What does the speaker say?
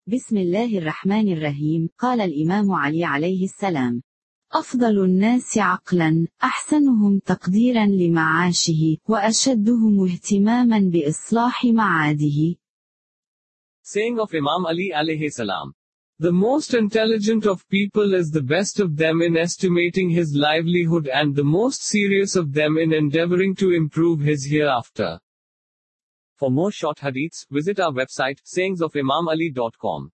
بسم الله الرحمن الرحيم. قال الإمام علي عليه السلام: أفضل الناس عقلا، أحسنهم تقديرا لمعاشه، وأشدهم اهتماما بإصلاح معاده. Saying of Imam Ali alayhi salam. The most intelligent of people is the best of them in estimating his livelihood and the most serious of them in endeavoring to improve his hereafter. For more short hadiths, visit our website, sayingsofimamali.com.